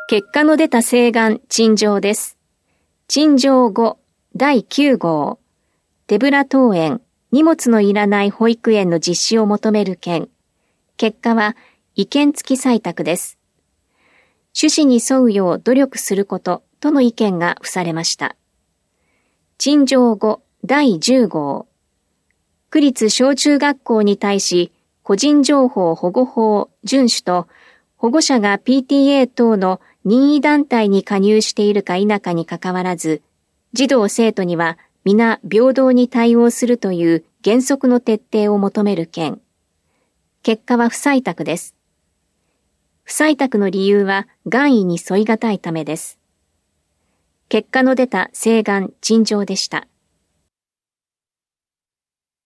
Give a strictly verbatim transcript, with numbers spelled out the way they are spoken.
結果の出た請願陳情です。陳情ごだいきゅう号手ぶら登園荷物のいらない保育園の実施を求める件。結果は意見付き採択です。趣旨に沿うよう努力することとの意見が付されました。陳情ごだいじゅう号区立小中学校に対し個人情報保護法遵守と保護者が ピーティーエー 等の任意団体に加入しているか否かにかかわらず、児童生徒には皆平等に対応するという原則の徹底を求める件。結果は不採択です。不採択の理由は願意に沿いがたいためです。結果の出た請願陳情でした。